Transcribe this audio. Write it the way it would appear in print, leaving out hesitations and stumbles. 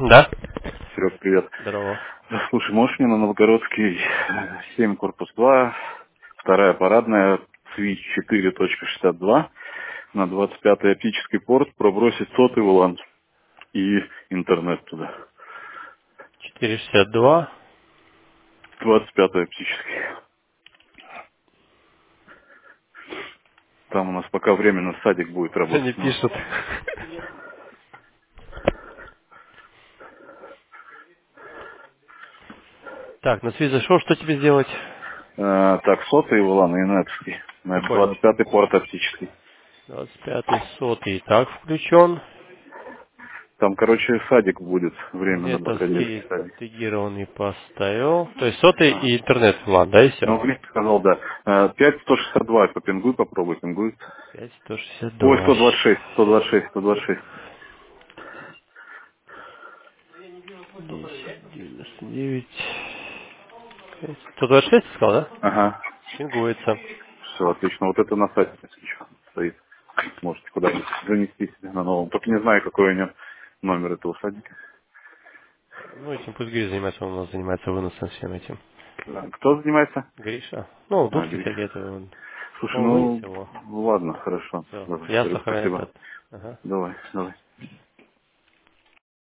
Да? Серег, привет. Здорово. Слушай, можешь мне на Новгородский 7 корпус 2, вторая парадная, свич 4.62 на 25-й оптический порт пробросить сотый улан и интернет туда. 462. 25-й оптический. Там у нас пока временно садик будет Они работать. Ну, пишут. Так, на связь зашел, что тебе сделать? так, сотый улан и нетский. На Какой у нас? 25-й порт оптический. 25-й, сотый. Так, включен. Там, короче, садик будет временно Где-то бакалейский садик. тегированный поставил. То есть сотый А. и интернет, ладно, да, и все. Ну, Гриш сказал, да. 5.162 попингуй, попробуй, пингует. Ой, 5162. 126, 126, 126. 1099. 126 сказал, да? Ага. Пингуется. Все, отлично. Вот это на сайте сейчас стоит. Можете куда-нибудь занести себе на новом. Только не знаю, какой у него номер этого садика. Ну, этим пусть Гриша занимается, он у нас занимается выносом всем этим. Да. Кто занимается? Гриша. Ну, А, дудки Гриш. всякие, это он. Слушай, Он вынес ну, его. ладно, хорошо. Все. Давай, Я Серег, сохраняю спасибо. этот. Ага. Давай, давай.